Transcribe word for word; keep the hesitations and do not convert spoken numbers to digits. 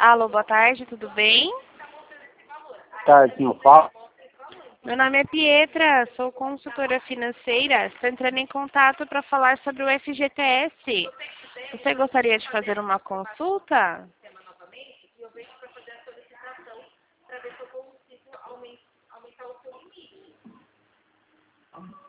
Alô, boa tarde, tudo bem? Tarde, quem eu falo? Meu nome é Pietra, sou consultora financeira. Estou entrando em contato para falar sobre o F G T S. Você gostaria de fazer uma consulta?